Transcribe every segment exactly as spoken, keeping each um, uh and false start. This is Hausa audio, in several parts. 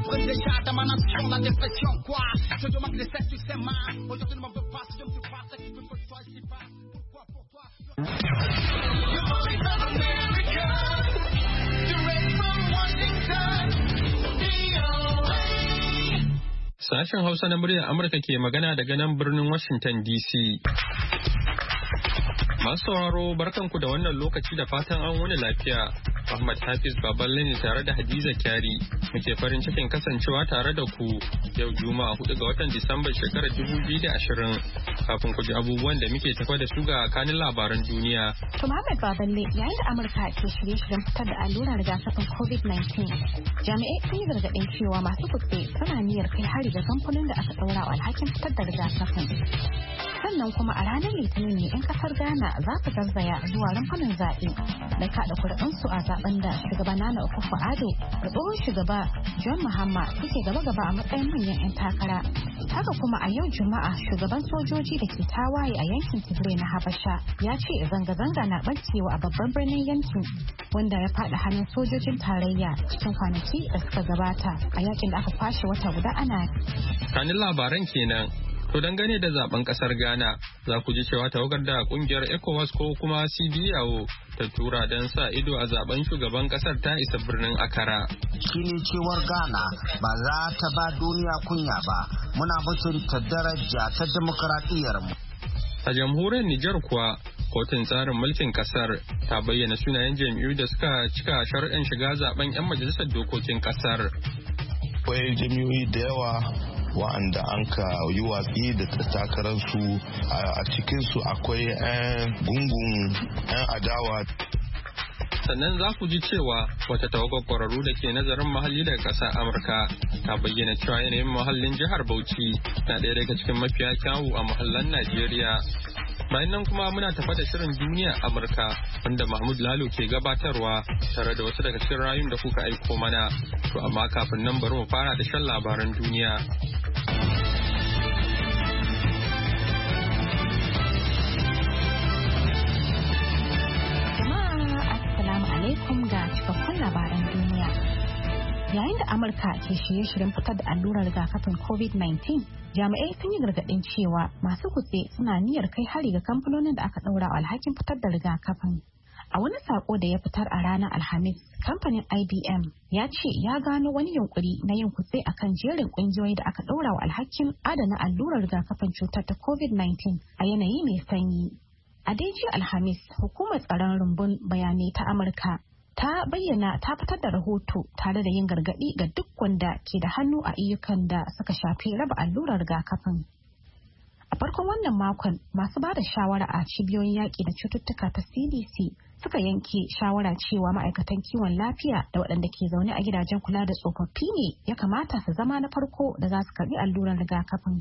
souffre déjà dans ma nation, la dépression quoi. Je te manque de sexe, tu sais ma. Aujourd'hui ne m'en veux pas, si je ne suis pas ce qu'il faut que je sois, je sais pas. Pourquoi pour toi? The voice of America, direct from Washington, V O A. Sashen Hausa na muryar Amurka ke magana daga nan birnin Washington D C. Masu sauraro barkanku da wannan lokaci da fatan an wani lafiya. Ahmad Hafiz Baballe ne tare da Hadiza Kyari muke farin cikin kasancewa tare da ku yau Juma'a hudu ga watan Disamba shekarar dubu biyu da ashirin. Kafin ku ji abubuwan da muke tafa da su ga kanin labaran duniya. To Ahmad Baballe, yayin da Amurka ke shirye-shiryen fitar da allurar rigakafin covid nineteen, jami'ai sun yi gargaɗin cewa masu kutse suna niyyar kai hari ga kamfanin da aka ɗaura wa alhakin fitar da rigakafin. Sannan kuma a ranar Litinin ne 'yan kasar Ghana za su garzaya zuwa rumfunan zaɓe da kaɗa kuri'unsu a zaben da shugaba Nana Akufo-Addo da tsohon shugaba John Mahama suke gaba-gaba a matsayin manyan 'yan takara. Haka kuma a yau Juma'a shugaban sojoji da ke tawaye a yankin Tigray na Habasha ya ce zanga-zanga na ɓarkewa a babban birnin yankin wanda ya faɗi hannun sojojin tarayya cikin kwanaki da suka gabata a yakin da aka kwashe wata guda ana. Kanin labaran kenan. To dangane da zaben kasar Ghana za ku ji cewa tawagar da kungiyar ECOWAS ko kuma C D A O ta tura don sa ido a zaben shugaban kasar ta isa birnin Accra. Shi ne cewar Ghana ba za ta ba duniya kunya ba, muna mutunta daraja ta demokaradiyyar mu. A jamhuriyar Nijar kuwa kotun tsarin mulkin kasar ta bayyana sunayen jam'iyyu da suka cika sharuɗan shiga zaben 'yan majalisar dokokin kasar. Akwai jam'iyyoyi da yawa wa'anda an ka yi watsi da takararsu a cikinsu akwai 'yan gungun 'yan adawa. Sannan za ku ji cewa wata tawagar kwararru da ke nazarin muhalli daga ƙasar Amurka ta bayyana cewa yanayin muhallin jihar Bauchi na ɗaya daga cikin mafiya kyawu a muhallan Najeriya. Bayan nan kuma muna tafa da shirin duniya Amurka wanda Mahmud Lalo ke gabatarwa tare da wasu daga cikin rayun da kuka aiko mana. To amma kafin nan bari mu fara da shan labaran duniya. Alaikum ga cikakkun labaran duniya. Yayin da Amurka ke shirye-shiryen fitar da allurar rigakafin covid nineteen, jami'ai sun yi gargaɗin cewa masu kutse suna niyyar kai hari ga kamfanonin da aka ɗaura alhakin fitar da rigakafin. A wani sako da ya fitar a ranar Alhamis, kamfanin I B M ya ce ya gano wani yunkuri na yin kutse akan jerin ƙungiyoyi da aka ɗaura wa alhakin adana allurar rigakafin cutar ta covid nineteen a yanayi mai sanyi. A daiji Alhamis, hukumar tsaron rumbun bayanai ta Amurka ta bayyana ta fitar da rahoto tare da yin gargaɗi ga duk wanda ke da hannu a ayyukan da suka shafi raba allurar rigakafin. A farkon wannan makon, masu ba da shawara a cibiyoyin yaƙi da cututtuka ta C D C suka yanke shawara cewa ma'aikatan kiwon lafiya da waɗanda ke zaune a gidajen kula da tsofaffi ne ya kamata su zama na farko da za su karɓi allurar rigakafin.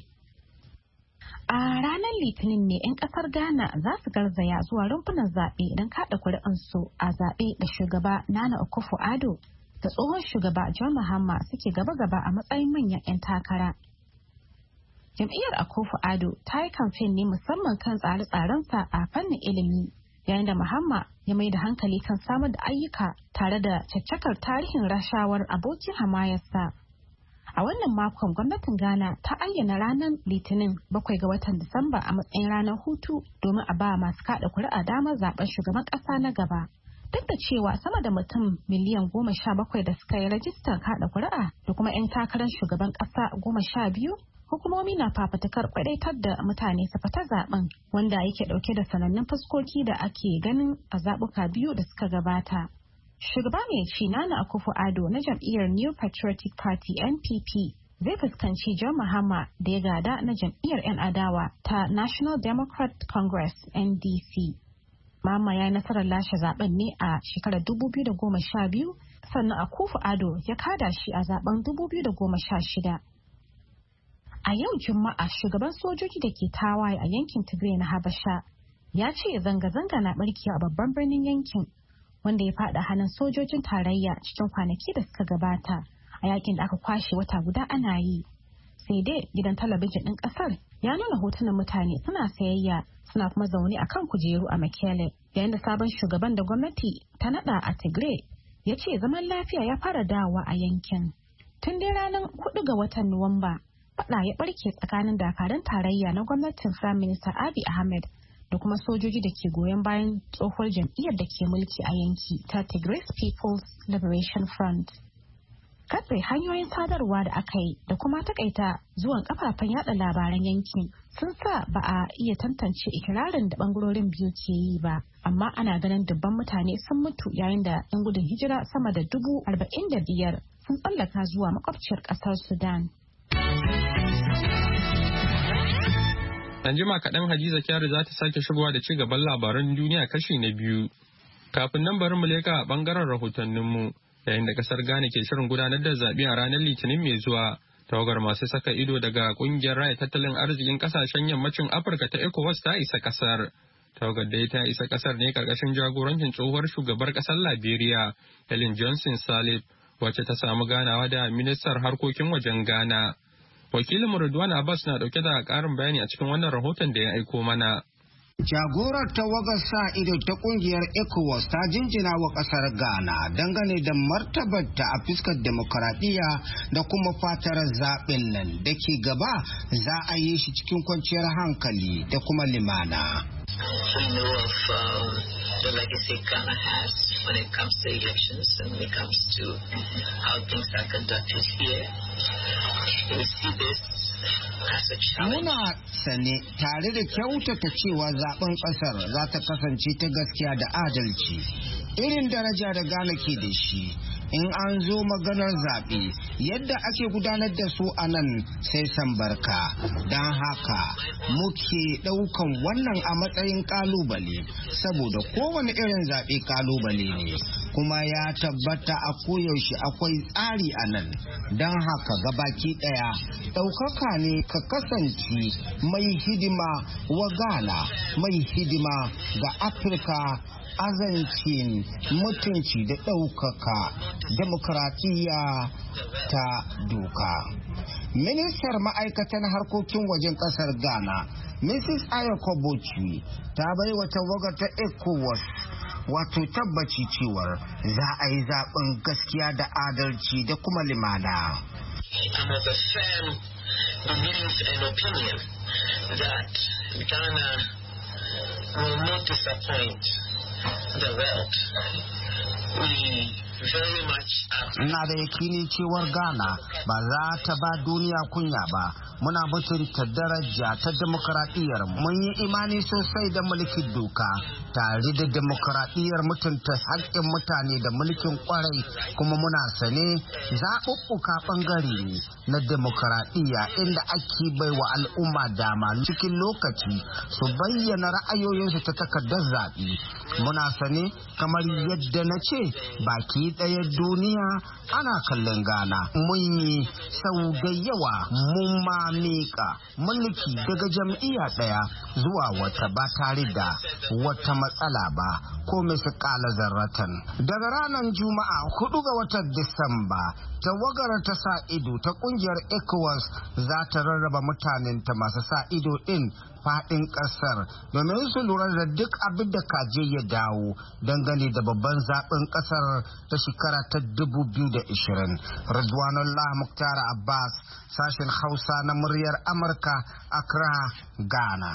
A ranar Litinin ne 'yan kasar Ghana za su garzaya zuwa rumfunan zaɓe don kaɗa kuri'unsu a zaɓe da shugaba Nana Akufo-Addo da tsohon shugaba John Mahama suke gaba-gaba a matsayin manyan 'yan takara. Jam'iyyar Akufo-Addo ta yi kamfen ne musamman kan tsare-tsarensa a fannin ilimi, yayin da Mahama ya mai da hankali kan samar da ayyuka tare da caccakar tarihin rashawar abokin hamayarsa. A wannan makon gwamnatin Ghana ta ayyana ranar Litinin bakwai ga watan Disamba a matsayin ranar hutu domin a ba masu kada kuri'a damar zaben shugaban kasa na gaba. Duk da cewa sama da mutum miliyan goma sha bakwai da suka yi rajistar kada kuri'a da kuma 'yan takarar shugaban kasa goma sha biyu, hukumomi na fafatakar kwadaitar da mutane su fita zaben wanda yake dauke da sanannun fuskoki da ake ganin a zabuka biyu da suka gabata. Shugaba mai ci Nana Akufo-Addo na jam'iyyar New Patriotic Party N P P zai fuskanci John Mahama da ya gada na jam'iyyar 'yan adawa ta National Democrat Congress N D C. Mahama ya yi nasarar lashe zaben ne a shekarar dubu biyu da goma sha biyu, sannan Akufo-Addo ya kada shi a zaben dubu biyu da goma sha shida. A yau Juma'a shugaban sojoji da ke tawaye a yankin Tigray na Habasha ya ce zanga-zanga na barkewa a babban birnin yankin, wanda ya faɗa hannun sojojin tarayya cikin kwanaki da suka gabata a yakin da aka kwashe wata guda ana yi. Sai dai gidan talabijin ɗin ƙasar ya nuna hotunan mutane suna sayayya suna kuma zaune a kan kujeru a Mekelle, yayin da sabon shugaban da gwamnati ta naɗa a Tigray ya ce zaman lafiya ya fara dawowa a yankin. Tun dai ranar hudu ga watan Nuwamba, faɗa ya ɓarke tsakanin dakarun tarayya na gwamnatin Prime Minister Abiy Ahmed da kuma sojoji da ke goyon bayan tsohuwar jam'iyyar da ke mulki a yanki ta Tigray People's Liberation Front. Katse hanyoyin sadarwa da aka yi da kuma takaita zuwan kafafen yada labaran yankin sun sa ba a iya tantance ikirarin da bangarorin biyu ke yi ba, amma ana ganin dubban mutane sun mutu yayin da 'yan gudun hijira sama da dubu arba'in da biyar sun tsallaka zuwa makwabciyar kasar Sudan. An jima kaɗan Hadiza Kyari za ta sake shigowa da ci gaban labaran duniya kashi na biyu. Kafin nan bari mu leka a ɓangaren rahotanninmu. Yayin da kasar Ghana ke shirin gudanar da zaɓe a ranar Litinin mai zuwa, tawagar masu saka ido daga ƙungiyar raya tattalin arzikin ƙasashen yammacin Afirka ta ECOWAS ta isa ƙasar. Tawagar da ta isa ƙasar ne ƙarƙashin jagorancin tsohuwar shugabar ƙasar Liberia, Ellen Johnson Sirleaf, wacce ta samu ganawa da ministar harkokin wajen Ghana. Wakilin Ridwan Abbas na ɗauke da ƙarin bayani a cikin wannan rahoton da ya aiko mana. Jagorar tawagar sa ido ta kungiyar ECOWAS ta jinjina wa kasar Ghana dangane da martabarta a fuskar demokaradiyya da kuma fatar zaɓen nan da ke gaba za a yi shi cikin kwanciyar hankali da kuma limana. The legacy Ghana has when it comes to elections and when it comes to how things are conducted here. We see this as a challenge. Muna sane tare da kyautata cewa zaben kasar za ta kasance ta gaskiya da adalci. Irin daraja da Ghana ke da shi in an zo maganar zaɓe yadda ake gudanar da su a nan sai san barka, don haka muke ɗaukan wannan a matsayin ƙalubale saboda kowane irin zaɓe ƙalubale ne kuma ya tabbata a koyaushe akwai tsari a nan, don haka gabaki ɗaya ɗaukaka ne ka kasance mai hidima wa Ghana, mai hidima ga Afirka, azancin mutunci da ɗaukaka demokratiya ta doka. Ministar ma'aikatan harkokin wajen ƙasar Ghana, Missus Ayako Bocci, ta bai wa tawagar ta ECOWAS wato tabbaci cewar za a yi zaɓen gaskiya da adalci da kuma limana. I'm of a firm belief and opinion that Ghana will not disappoint the world. We very much Ina da yakini cewar Ghana ba za ta ba duniya kunya ba. Muna mutunta daraja ta demokaradiyyar. Mun yi imani sosai da mulkin doka tare da demokaradiyyar mutunta haƙƙin mutane da mulkin kwarai, kuma muna sane zaɓuɓɓuka ɓangare ne na demokaradiyya inda ake baiwa al'umma dama cikin lokaci su bayyana ra'ayoyinsu ta takardar zaɓe. Muna sane kamar yadda na ce baki ɗaya duniya ana kallon Ghana. Mun yi sau da yawa mun ma miƙa mulki daga jam'iyya ɗaya zuwa wata ba tare da wata matsala ba ko misƙala zarratan. Daga ranar Juma'a hudu ga watan Disamba, tawagar ta sa ido ta kungiyar ECOWAS za ta rarraba mutanenta masu sa ido ɗin faɗin ƙasar domin su lura da duk abin da kaje ya dawo dangane da babban zaɓen ƙasar ta shekara ta dubu biyu da ishirin. Ridwanullah Muktar Abbas, sashen Hausa na muryar Amurka, Accra, Ghana.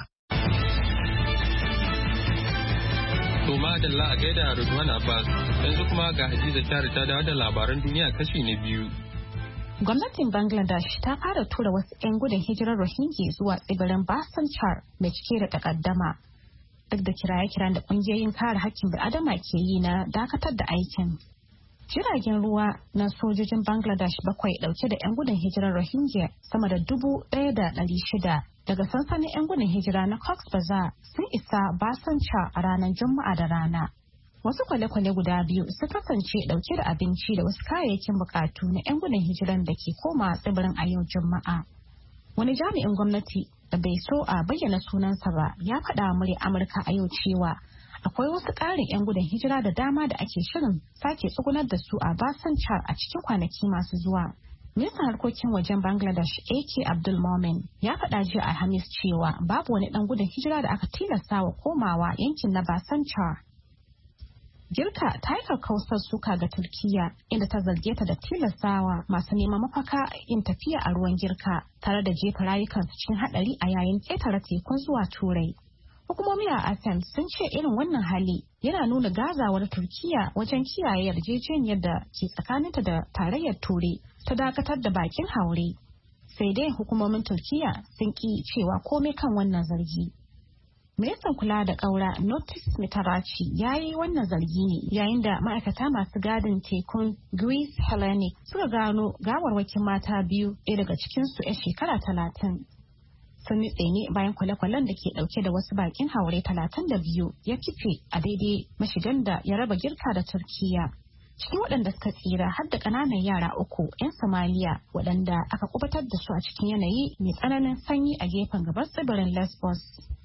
To madalla a gaida Ridwan Abbas, yanzu kuma ga Hadiza Kyari ta dawo da labaran duniya kashi na biyu. Gwamnatin Bangladesh ta fara tura wasu 'yan gudun hijirar Rohingya zuwa tsibirin Bhasan Char mai cike da takaddama. Duk da kiraye-kiran da ƙungiyoyin kare hakkin bil'adama ke yi na dakatar da aikin. Jiragen ruwa na sojojin Bangladesh bakwai ɗauke da 'yan gudun hijirar Rohingya sama da dubu ɗaya da ɗari shida daga sansanin 'yan gudun hijira na Cox's Bazar sun isa Bhasan Char a ranar Juma'a da rana. Wasu kwale-kwale guda biyu su kasance dauke da abinci da wasu kayayyakin bukatu na 'yan gudun hijiran da ke koma tsibirin a yau Juma'a. Wani jami'in gwamnati da bai so a bayyana sunansa ba ya faɗa murya Amurka a yau cewa akwai wasu ƙarin 'yan gudun hijira da dama da ake shirin sake tsugunar da su a Bhasan Char a cikin kwanaki masu zuwa. Ministan harkokin wajen Bangladesh A K Abdul Momen ya faɗa jiya Alhamis cewa babu wani ɗan gudun hijira da aka tilasta wa komawa yankin na Bhasan Char. Girka ta yi kakkausar suka ga Turkiyya inda ta zarge ta da tilastawa masu neman mafaka yin tafiya a ruwan Girka tare da jefa rayukansu cikin haɗari a yayin ƙetare tekun zuwa Turai. Hukumomi a Athens sun ce irin wannan hali yana nuna gazawar Turkiyya wajen kiyaye yarjejeniyar da ke tsakaninta da tarayyar Turai ta dakatar da bakin haure. Sai dai hukumomin Turkiyya sun ki cewa komai kan wannan zargi. Ministan kula da ƙaura Notis Mitarachi ya yi wannan zargi ne yayin da ma'aikata masu gadin tekun Greece Hellenic suka gano gawarwakin mata biyu ɗaya daga cikinsu 'yan shekara talatin. Sun nutse ne bayan kwale-kwalen da ke ɗauke da wasu bakin haure talatin da biyu ya kife a daidai mashigan da ya raba Girka da Turkiyya. Cikin waɗanda suka tsira har da ƙananan yara uku 'yan Somaliya waɗanda aka kubatar da su a cikin yanayi mai tsananin sanyi a gefen gabar tsibirin Lesbos.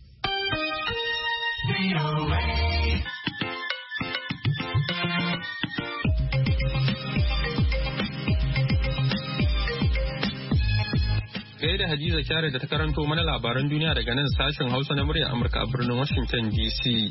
Gai da Hadiza Kyare da ta karanto mana labaran duniya daga nan sashen Hausa na muryar Amurka a birnin Washington D C.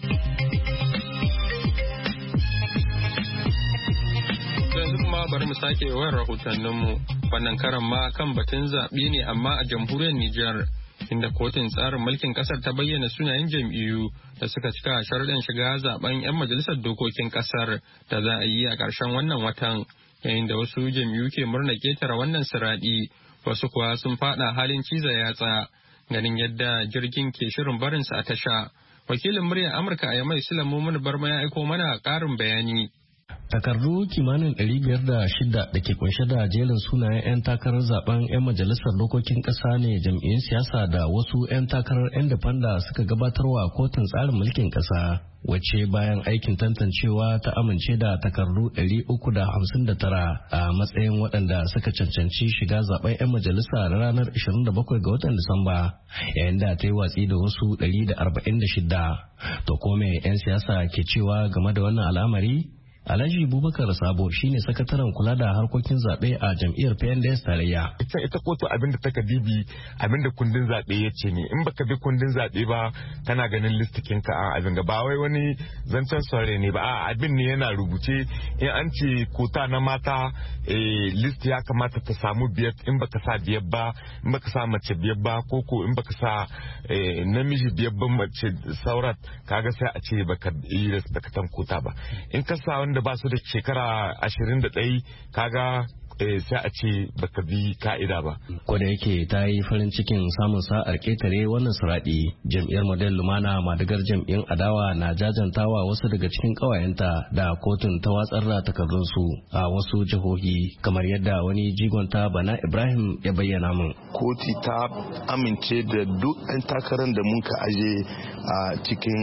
Yanzu kuma bari mu sake wayar rahotanninmu. Wannan karan ma kan batun zaɓe ne amma a jamhuriyar Nijar. Inda kotun tsarin mulkin kasar ta bayyana sunayen jam'iyyu da suka cika sharuɗan shiga zaben 'yan majalisar dokokin kasar da za a yi a ƙarshen wannan watan, yayin da wasu jam'iyyu ke murna ketare wannan siraɗi, wasu kuwa sun faɗa halin ciza yatsa ganin yadda jirgin ke shirin barinsa a tasha. Wakilin muryar Amurka a Yamai Sulamu Mun Barma ya aiko mana ƙarin bayani. Takardu kimanin ɗari biyar da shida da ke kunshe da jerin sunayen 'yan takarar zaben 'yan majalisar dokokin ƙasa ne jam'iyyun siyasa da wasu 'yan takarar independa suka gabatarwa kotun tsarin mulkin ƙasa, wacce bayan aikin tantancewa ta amince da takardu ɗari uku da hamsin da tara a matsayin waɗanda suka cancanci shiga zaben 'yan majalisa na ranar ashirin da bakwai ga watan Disamba, yayin da ta yi watsi da wasu ɗari da arba'in da shida. To kome 'yan siyasa ke cewa game da wannan al'amari? Alhaji Bubakar Sabo shine sakataren kula da harkokin zaɓe a jam'iyyar P N D S tarayya. Ita ita kotu abinda ta dibi abinda kundin zaɓe ya ce ne, in baka bi kundin zaɓe ba kana ganin listikin ka a abin ba wai wani zancen sore ne ba, a abin ne yana rubuce. In an ce kota na mata list ya kamata ta samu biyar, in baka sa biyar ba, in baka sa mace biyar ba, ko ko in baka sa namiji biyar ba mace saurat, kaga sai a ce baka yi respectan kota ba. In ka sa da ba su da shekara ashirin da ɗaya kaga sai a ce baka bi ka'ida ba. Ko da yake ta yi farin cikin samun sa'ar ƙetare wannan suraɗi, jam'iyyar Model Lumana madigar jam'iyyar adawa na jajantawa wasu daga cikin ƙawayenta da kotun ta watsar da takardunsu a wasu jihohi, kamar yadda wani jigonta Bana Ibrahim ya bayyana min. Koti ta amince da duk 'yan takarar da mun ka aje a cikin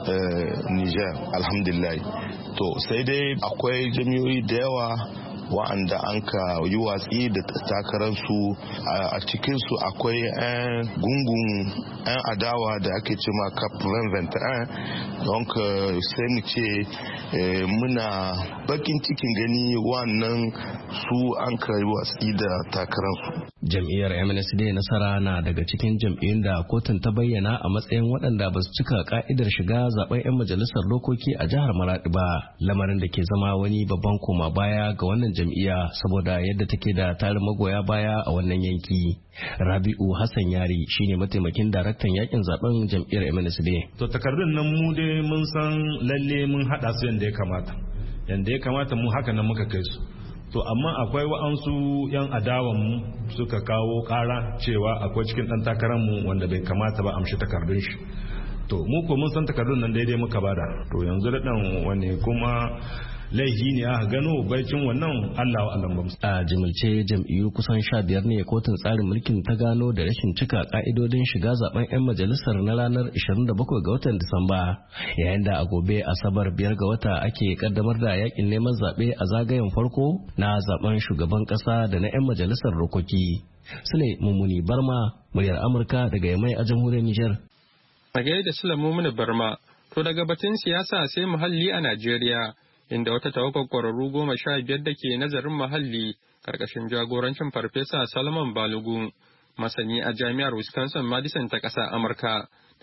Niger, alhamdulillah. To sai dai akwai jami'o'i da yawa wa'anda an ka yi watsi da takararsu, a cikinsu akwai 'yan gungun 'yan adawa da ake ce ma cap twenty twenty-one, don sai mu ce muna bakin cikin gani wannan su an ka yi watsi da takararsu. Jam'iyyar M N S D nasara na daga cikin jam'iyyun da kotun ta bayyana a matsayin waɗanda ba su cika ka'idar shiga zaben 'yan majalisar dokoki a jihar Maradi ba, lamarin da ke zama wani babban koma baya ga wannan jam'iyya saboda yadda take da tarin magoya baya a wannan yanki. Rabi'u Hassan Yari shine mataimakin daraktan yakin zaben jam'iyyar M N S D. To takardun nan mu dai mun san lalle mun hada su yanda ya kamata. Yanda ya kamata mu haka nan muka kai su. To amma akwai wa'ansu 'yan adawan mu suka kawo kara cewa akwai cikin dan takarar mu wanda bai kamata ba amshi takardun shi. To mu ko mun san takardun nan daidai muka bada. To yanzu da dan wani kuma laifi ne aka gano baikin wannan Allah wa Allah bamsu. A jimilce jam'iyyu kusan sha biyar ne kotun tsarin mulkin ta gano da rashin cika ka'idodin shiga zaben 'yan majalisar na ranar ashirin da bakwai ga watan Disamba, yayin da a gobe Asabar biyar ga wata ake kaddamar da yakin neman zaɓe a zagayen farko na zaben shugaban ƙasa da na 'yan majalisar dokoki. Sule Mummuni Barma, muryar Amurka daga Yamai a jamhuriyar Nijar. A gaida Sule Mummuni Barma, to daga batun siyasa sai muhalli a Najeriya. Inda wata tawagar ƙwararru goma sha biyar da ke nazarin muhalli ƙarƙashin jagorancin Farfesa Salman Balogun, masani a Jami'ar Wisconsin Madison ta ƙasa Amurka,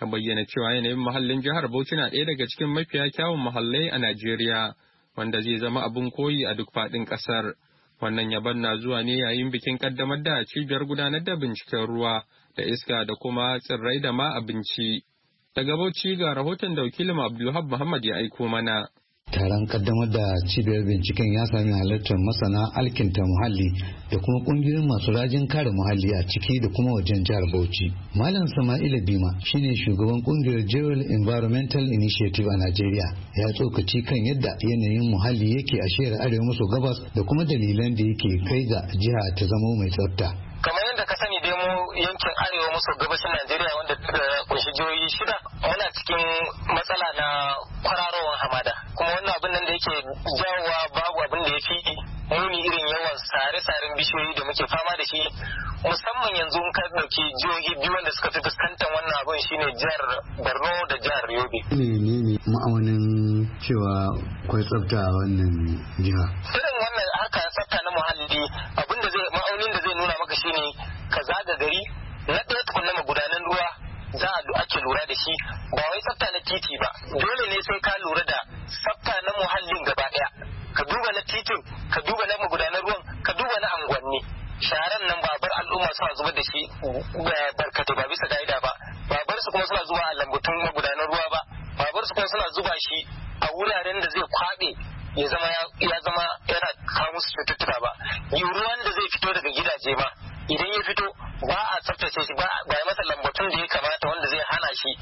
ta bayyana cewa yanayin muhallin jihar Bauchi na ɗaya daga cikin mafiya kyawun muhallai a Najeriya, wanda zai zama abin koyi a duk faɗin ƙasar. Wannan yaban na zuwa ne yayin bikin ƙaddamar da cibiyar gudanar da binciken ruwa da iska da kuma tsirrai da ma abinci. Daga Bauchi ga rahoton da wakilin Abdulhab Muhammad ya aiko mana. Taron kaddamar da cibiyar binciken ya sami halartar masana alkinta muhalli da kuma kungiyoyin masu rajin kare muhalli a ciki da kuma wajen jihar Bauchi. Malam Sama'ila Bima shine shugaban kungiyar Jewel Environmental Initiative a Najeriya. Ya tsokaci kan yadda yanayin muhalli yake a shiyar arewa maso gabas da kuma dalilan da yake kai ga jiha ta zama mai tsafta. Kamar yadda ka sani dai mu yankin arewa maso gabashin Najeriya wanda kunshi jihohi shida muna cikin matsala na kwararowar hamada. Kuma wannan abin nan da yake jawowa babu abin da ya fi muni irin yawan sare-saren bishiyoyi da muke fama da shi, musamman yanzu in ka dauki jihohi biyu wanda suka fi fuskantar wannan abin shine jihar Borno da jihar Yobe. Menene ma'aunin cewa akwai tsafta a wannan jiha? Irin wannan harkar tsafta na muhalli abin da zai ma'aunin da zai nuna maka shine ka zaga gari na ɗaya tukunna magudanan ruwa za a ake lura da shi, ba wai tsafta na titi ba, dole ne sai ka lura da tsafta na muhallin gaba ɗaya. Ka duba na titin, ka duba na magudanar ruwan, ka duba na angwanni. Sharan nan ba bar al'umma suna zubar da shi barkatai ba bisa ka'ida ba, ba bar su kuma suna zuba a lambutun magudanar ruwa ba, ba bar su kuma suna zuba shi a wuraren da zai kwaɓe ya zama ya zama yana kawo musu cututtuka ba. Ruwan da zai fito daga gidaje ma idan ya fito ba a tsaftace shi ba ya masa lambatun da ya kamata wanda zai hana shi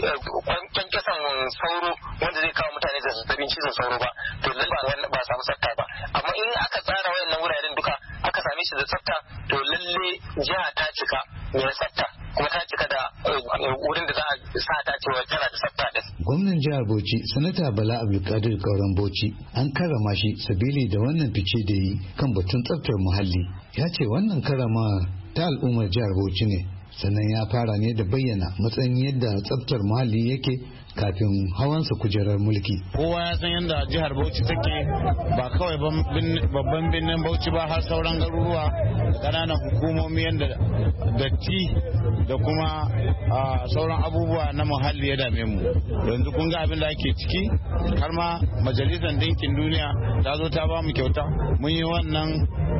kyankyasan sauro wanda zai kawo mutane da zazzabin cizon sauro ba, to lalle ba samu tsafta ba. Amma in aka tsara wayannan wuraren duka aka same shi da tsafta, to lalle jiha ta cika mai tsafta kuma ta cika da wurin da za a sa ta cewa tana da tsafta din. Gwamnan jihar Bauchi Sanata Bala Abdulkadir Kauran Bauchi an karrama shi sabili da wannan fice da yi kan batun tsaftar muhalli. Ya ce wannan karama ta al'ummar jihar Bauchi ne, sannan ya fara ne da bayyana matsayin yadda tsaftar muhalli yake kafin hawansa kujerar mulki. Kowa ya san yadda jihar Bauchi take, ba kawai babban birnin Bauchi ba, har sauran garuruwa da ƙananan hukumomi yadda datti da kuma sauran abubuwa na muhalli ya dame mu. Yanzu kun ga abin da ake ciki, har ma majalisar ɗinkin duniya ta zo ta ba mu kyauta. Mun yi wannan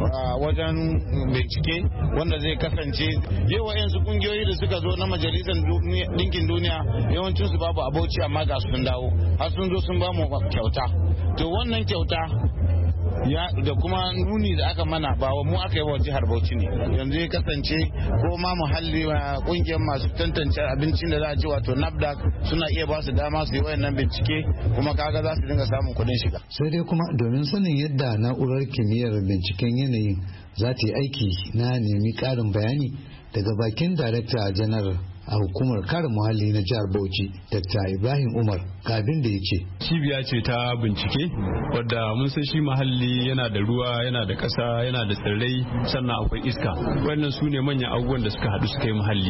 wajen bincike wanda zai kasance yawa yansu kungiyoyi da suka zo na majalisar ɗinkin duniya yawancinsu babu abu Bauchi, amma ga sun dawo har sun zo sun ba mu kyauta. To wannan kyauta ya da kuma nuni da aka mana ba wa mu aka yi wa jihar Bauchi ne. Yanzu ya kasance ko ma muhalli kungiyar masu tantance abincin da za a ce wato NAFDAC suna iya ba su dama su yi wayannan bincike, kuma kaga za su dinga samun kuɗin shiga. Sai dai kuma domin sanin yadda na'urar kimiyyar binciken yanayin za ta yi aiki, na nemi ƙarin bayani daga bakin Darakta Janar a hukumar kare muhalli na jihar Bauchi, Dr. Ibrahim Umar, ga abin da ya ce. Cibiya ce ta bincike wadda mun san shi muhalli yana da ruwa, yana da ƙasa, yana da tsirrai, sannan akwai iska. Wannan su ne manyan abubuwan da suka haɗu suka yi muhalli.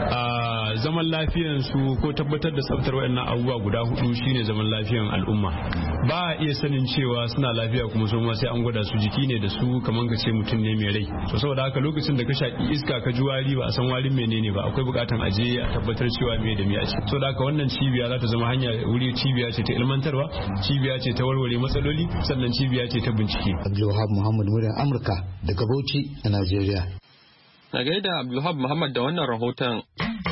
A zaman lafiyan su ko tabbatar da tsaftar waɗannan abubuwa guda hudu shine zaman lafiyan al'umma. Ba a iya sanin cewa suna lafiya kuma su ma sai an gwada su, jiki ne da su kamar ka ce mutum ne mai rai. So saboda haka lokacin da ka shaki iska ka ji wari ba a san warin menene ba, akwai buƙatan aje a tabbatar cewa me da me a ciki. So da haka wannan cibiya za ta zama hanya wuri cibiya ce ta ilmantarwa, cibiya ce ta warware matsaloli, sannan cibiya ce ta bincike. Abdulwahab Muhammad muryar Amurka daga Bauchi a Najeriya. Na gaida Abdulwahab Muhammad da wannan rahoton.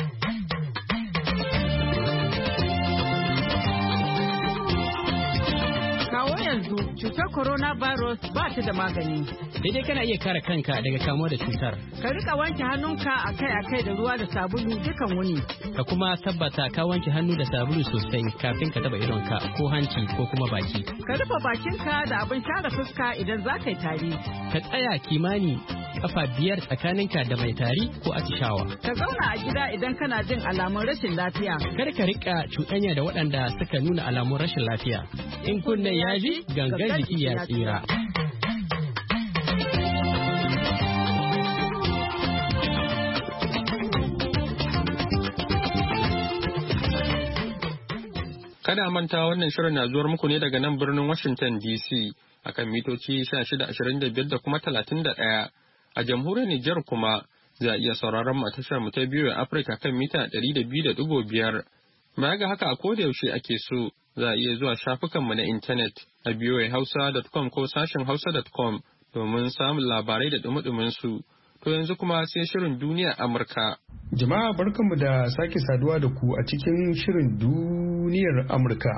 yanzu cutar coronavirus ba ta da magani. Sai dai kana iya kare kanka daga kamuwa da cutar. Ka rika wanke hannunka akai-akai da ruwa da sabulu dukan wuni. Ka kuma tabbata ka wanke hannu da sabulu sosai kafin ka taba idonka ko hanci ko kuma baki. Ka rufe bakinka da abin share fuska idan za ka yi tari. Ka tsaya kimani kafa biyar tsakaninka da mai tari ko atishawa. Ka zauna a gida idan kana jin alamun rashin lafiya. Kar ka rika cuɗanya da waɗanda suka nuna alamun rashin lafiya. In kunne ya ji gangan jiki ya tsira. Kada manta wannan shirin na zuwar muku ne daga nan birnin Washington D C akan mitoci sha shida ashirin da biyar da kuma talatin da ɗaya. A jamhuriyar Nijar kuma Za a iya sauraron mu a tashar mu ta biyu a Afirka kan mita ɗari da biyu da ɗigo biyar. Baya ga haka a koda yaushe ake so za a iya zuwa shafukanmu na intanet a b o a hausa dot com ko sashen hausa dot com domin samun labarai da dumi su. To yanzu kuma sai shirin duniyar Amurka. Jama'a barkanmu da sake saduwa da ku a cikin shirin duniyar Amurka.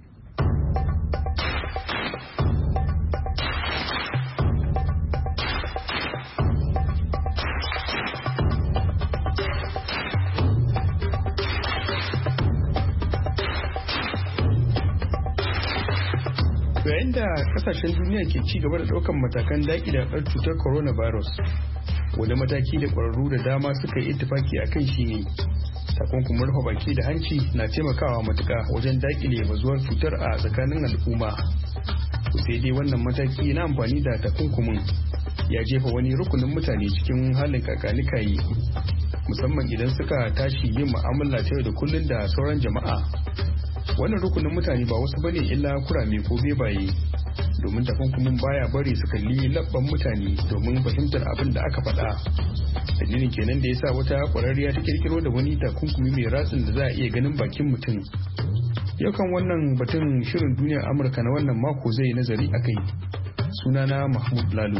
Yayin da kasashen duniya ke ci gaba da ɗaukar matakan daƙi da cutar coronavirus, wani mataki da ƙwararru da dama suka yi ittifaki a kan shi ne takunkumin rufe baki da hanci na taimakawa matuƙa wajen daƙile bazuwar cutar a tsakanin al'umma. Sai dai wannan mataki na amfani da takunkumin ya jefa wani rukunin mutane cikin halin kakanikayi, musamman idan suka tashi yin mu'amala ta yau da kullum da sauran jama'a. Wannan rukunin mutane ba wasu bane illa kurame ko bebaye, domin takunkumin baya bari su kalli labban mutane domin fahimtar abin da aka faɗa. Dalilin kenan da yasa wata ƙwararriya ta kirkiro da wani takunkumi mai ratsin da za a iya ganin bakin mutum. Yau kan wannan batun shirin duniyar Amurka na wannan mako zai nazari a kai. Sunana Mahmud Lalo.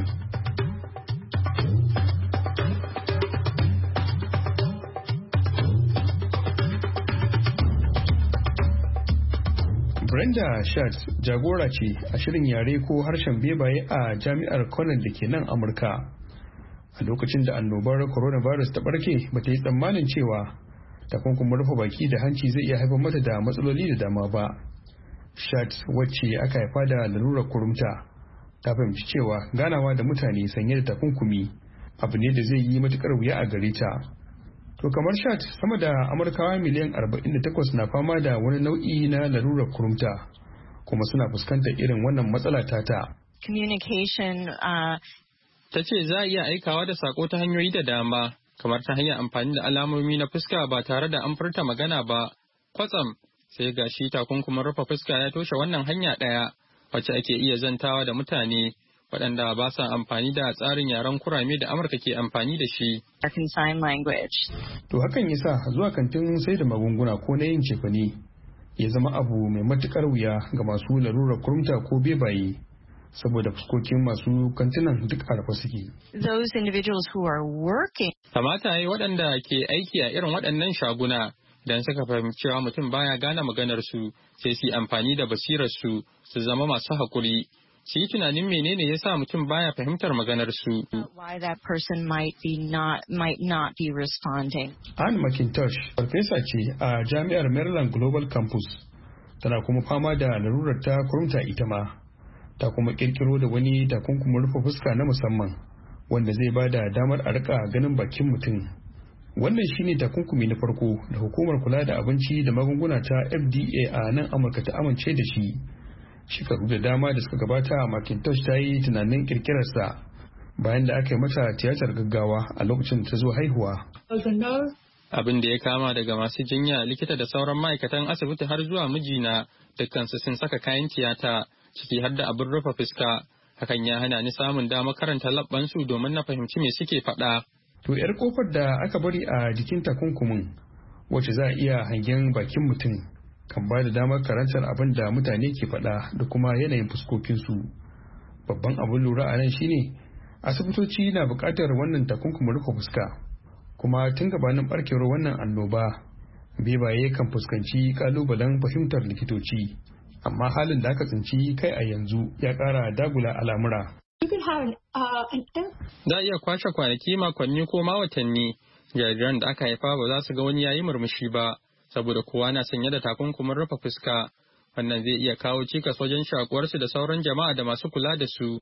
Brenda Schatz jagora ce a shirin yare ko harshen bebaye a jami'ar Cornell da ke nan Amurka. A lokacin da annobar coronavirus ta barke, bata yi tsammanin cewa takunkumin rufe baki da hanci zai iya haifar mata da matsaloli da dama ba. Schatz, wacce aka haifa da lalurar kurumta, ta fahimci cewa ganawa da mutane sanye da takunkumi abu ne da zai yi matukar wuya a gare ta. To kamar Schatz, sama da Amurkawa miliyan arba'in da takwas na fama da wani nau'i na larurar kurumta, kuma suna fuskantar irin wannan matsala tata. Communication uh... Ta ce za a iya aikawa da sako ta hanyoyi da dama, kamar ta hanyar amfani da alamomi na fuska ba tare da an furta magana ba. Kwatsam, sai ga shi takunkumin rufe fuska ya toshe wannan hanya ɗaya, wacce ake iya zantawa da mutane waɗanda ba sa amfani da tsarin yaren kurame da Amurka ke amfani da shi. To hakan yasa zuwa kantin sai da magunguna ko na yin cefane ya zama abu mai matukar wuya ga masu larurar kurumta ko bebaye, saboda fuskokin masu kantinan duk a rufe suke. Those individuals who are working. Kamata yayi waɗanda ke aiki a irin waɗannan shaguna dan suka fahimci cewa mutum baya gane maganar su, sai su amfani da basirar su su zama masu haƙuri. Su yi tunanin menene ya sa mutum baya fahimtar maganar su. Why that person might be not might not be responding. Anne McIntosh, farfesa ce a Jami'ar Maryland Global Campus, tana kuma fama da larurar ta kurumta ita ma. Ta kuma kirkiro da wani takunkumin rufe fuska na musamman wanda zai ba da damar a rika ganin bakin mutum. Wannan shine takunkumi na farko da hukumar kula da abinci da magunguna ta F D A a nan Amurka ta amince da shi. Shekaru da dama da suka gabata, Macintosh ta yi tunanin kirkirarsa bayan da aka yi mata tiyatar gaggawa a lokacin da ta zo haihuwa. Abin da ya kama daga masu jinya, likita da sauran ma'aikatan asibiti har zuwa mijina, dukkansu sun saka kayan tiyata ciki har da abin rufe fuska. Hakan ya hana ni samun damar karanta labbansu domin na fahimci me suke faɗa. To 'yar kofar da aka bari a jikin takunkumin, wacce za a iya hangen bakin mutum, kan ba da damar karantar abin da mutane ke faɗa da kuma yanayin fuskokinsu. Babban abin lura a nan shine asibitoci na buƙatar wannan takunkumin rufe fuska, kuma tun gabanin barkewar wannan annoba bebaye kan fuskanci kalubalen fahimtar likitoci, amma halin da aka tsinci kai a yanzu ya ƙara dagula al'amura. Za a iya kwashe kwanaki, makonni ko ma watanni, jariran da aka haifa ba za su ga wani yayi murmushi ba, saboda kowa na sanye da takunkumin rufe fuska. Wannan zai iya kawo cikas wajen shakuwarsu da sauran jama'a da masu kula da su.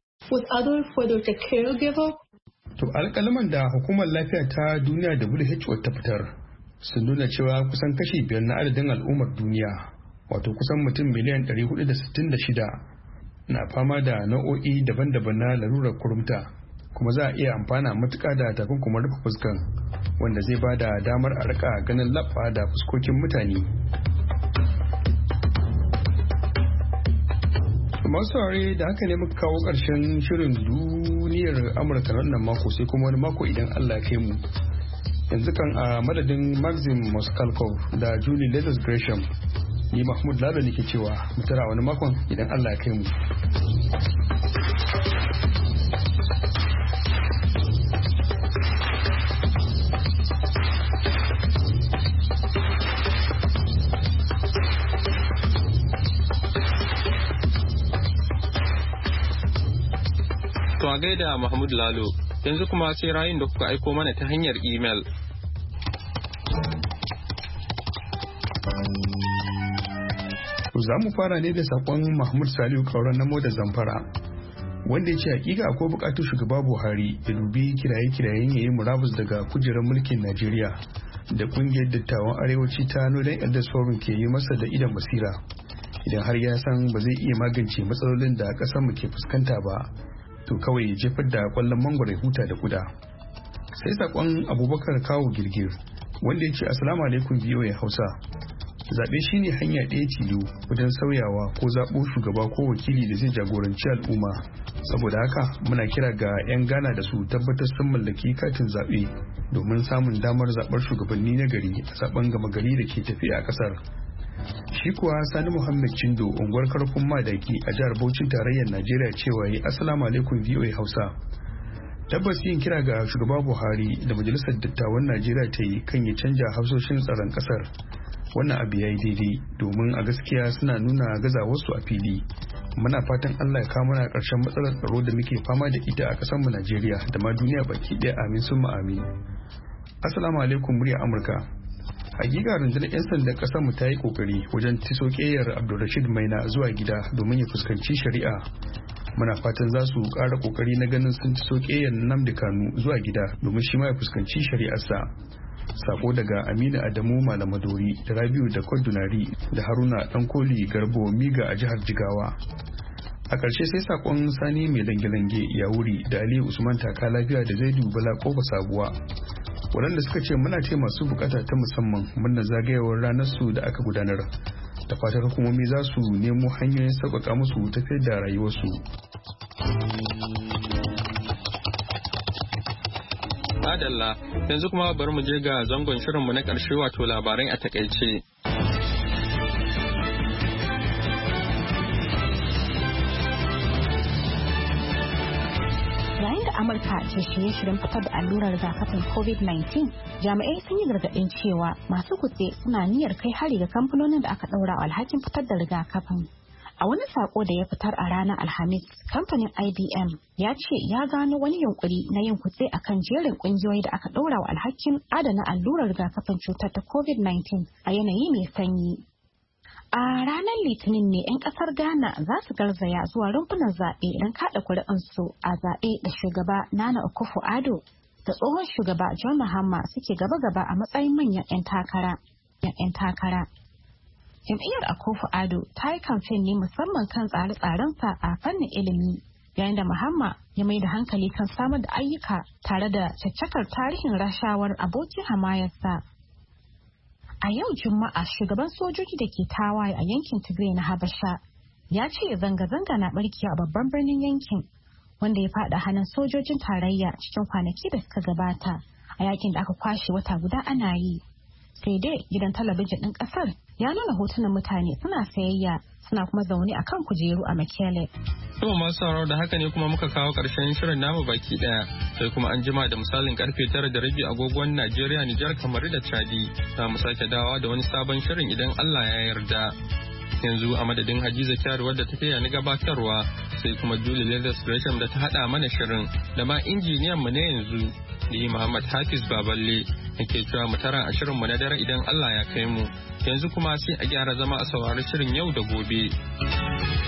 To alƙalaman da hukumar lafiya ta duniya W H O ta fitar sun nuna cewa kusan kashi biyar na adadin al'ummar duniya, wato kusan mutum miliyan ɗari hudu da sittin da shida, na fama da nau'o'i daban-daban na larurar kurumta, kuma za a iya amfana matuƙa da takunkumin rufe fuskan, wanda zai ba da damar a rika ganin labba da fuskokin mutane. Masu saurare, da haka ne muka kawo ƙarshen shirin duniyar Amurka wannan mako, sai kuma wani mako idan Allah kai mu Yanzu kan a madadin Maxim Moskalkov da Julie Leathers Gresham, ni Mahmud Lalo ne ke cewa mu tara wani makon idan Allah ya kai mu. To a gaida Mahmud Lalo, yanzu kuma sai rayun da kuka aiko mana ta hanyar imel. Za mu fara ne da sakon Mahmud Saliu Kauran na Moda Zamfara, wanda ya ce hakika akwai bukatar shugaba Buhari ya dubi kiraye-kirayen yayi murabus daga kujerar mulkin Najeriya da kungiyar dattawan arewaci ta Northern Elders Forum ke yi masa da idan basira, idan har ya san ba zai iya magance matsalolin da ƙasar mu ke fuskanta ba, to kawai ya jefar da kwallon mangwaro ya huta da kuda. Sai sakon Abubakar Kawo Girgir, wanda ya ce assalamu alaikum V O A Hausa. Zaɓe shine hanya ɗaya tilo wajen sauyawa ko zaɓo shugaba ko wakili da zai jagoranci al'umma. Saboda haka muna kira ga 'yan Ghana da su tabbatar sun mallaki katin zaɓe domin samun damar zaɓar shugabanni na gari a zaɓen gama gari da ke tafiya a ƙasar. Shi kuwa Sani Muhammad Chindo, unguwar Karfin Madaki a jihar Bauchin tarayyar Najeriya cewa yi assalamu alaikum V O A Hausa. Tabbas yin kira ga shugaba Buhari da majalisar dattawan Najeriya ta yi kan ya canja hafsoshin tsaron ƙasar. Wannan abu ya yi daidai domin a gaskiya suna nuna gazawarsu a fili. Muna fatan Allah ya kawo mana ƙarshen matsalar tsaro da muke fama da ita a ƙasarmu Najeriya da ma duniya baki ɗaya, amin summa amin. Assalamu alaikum murya Amurka. Hakika rundunar 'yan sandan ƙasarmu ta yi ƙoƙari wajen tiso ƙeyar Abdulrashid Maina zuwa gida domin ya fuskanci shari'a. Muna fatan za su ƙara ƙoƙari na ganin sun tiso ƙeyar Nnamdi Kanu zuwa gida domin shi ma ya fuskanci shari'arsa. Sako daga Aminu Adamu Malamadori da Rabiu da Kwadunari da Haruna Dankoli Garbo Miga a jihar Jigawa. A ƙarshe sai sakon Sani mai lange-lange ya wuri da Ali Usman Taka Lafiya da Zaidu Bala Kofa Sabuwa, waɗanda suka ce muna ce masu bukata ta musamman murna zagayewar ranar su da aka gudanar, da fatar hukumomi za su nemo hanyoyin sauƙaƙa musu tafiyar da rayuwarsu. Adalla, yanzu kuma bari mu je ga zangon shirinmu na ƙarshe wato labarai a takaice. Yayin da Amurka ke shirye-shiryen fitar da allurar rigakafin covid nineteen, jami'ai sun yi gargaɗin cewa masu kutse suna niyyar kai hari ga kamfanonin da aka ɗaura alhakin fitar da rigakafin. A wani sako da ya fitar a ranar Alhamis, kamfanin I B M ya ce ya gano wani yunkuri na yin kutse a kan jerin kungiyoyi da aka ɗaura wa alhakin adana allurar rigakafin cutar ta covid nineteen a yanayi mai sanyi. A ranar Litinin ne 'yan ƙasar Ghana za su garzaya zuwa rumfunan zaɓe don kaɗa kuri'unsu a zaɓe da shugaba Nana Akufo-Addo da tsohon shugaba John Mahama suke gaba-gaba a matsayin manyan 'yan takara. 'yan takara. Jam'iyyar Akufo-Addo ta yi kamfen ne musamman kan tsare-tsarensa a fannin ilimi, yayin da Mahama ya mai da hankali kan samar da ayyuka tare da caccakar tarihin rashawar abokin hamayarsa. A yau Juma'a, shugaban sojoji da ke tawaye a yankin Tigray na Habasha ya ce zanga-zanga na barkewa a babban birnin yankin, wanda ya faɗa hannun sojojin tarayya cikin kwanaki da suka gabata a yakin da aka kwashe wata guda ana yi. Sai dai gidan talabijin ɗin ƙasar ya nuna hotunan mutane suna sayayya suna kuma zaune a kan kujeru a Mekelle. To masu sauraro da haka ne kuma muka kawo ƙarshen shirin namu baki ɗaya, sai kuma an jima da misalin karfe tara da rabi agogon Najeriya, Nijar, kamar da Chadi za mu sake dawa da wani sabon shirin idan Allah ya yarda. Yanzu a madadin Hadiza Kyari wadda ta taya ni gabatarwa, sai kuma Julie Leathers Gresham da ta haɗa mana shirin, da ma injiniyan mu na yanzu ni Muhammad Hafiz Baballe nake cewa mu tara a shirin mu na dare idan Allah ya kai mu. Yanzu kuma sai a gyara zama a saurari shirin yau da gobe.